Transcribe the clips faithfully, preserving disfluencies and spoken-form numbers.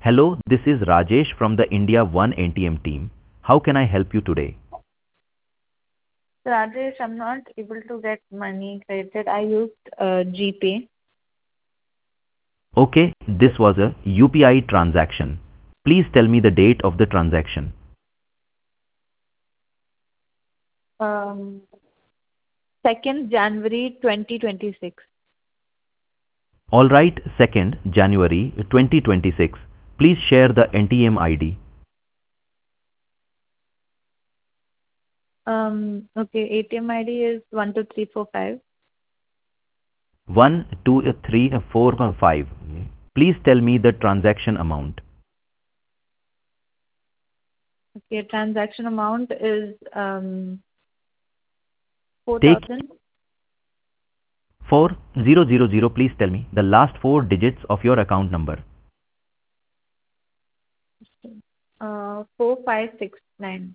Hello, this is Rajesh from the India One A T M team. How can I help you today? Rajesh, I'm not able to get money credited. I used uh, GPay. Okay, this was a U P I transaction. Please tell me the date of the transaction. Um, second January twenty twenty-six. Alright, second January twenty twenty-six. Please share the N T M I D. Um, okay, A T M I D is one two three four five. one two three four five. Please tell me the transaction amount. Okay, transaction amount is um Take four thousand. four zero zero zero. Please tell me the last four digits of your account number. Uh, four five six nine.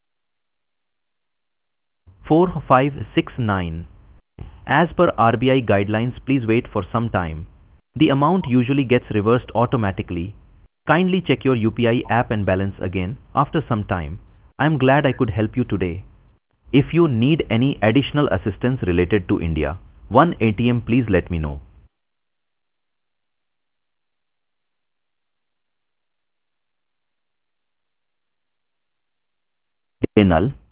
four five six nine. As per R B I guidelines, please wait for some time. The amount usually gets reversed automatically. Kindly check your U P I app and balance again after some time. I'm glad I could help you today. If you need any additional assistance related to India One A T M, please let me know. Enal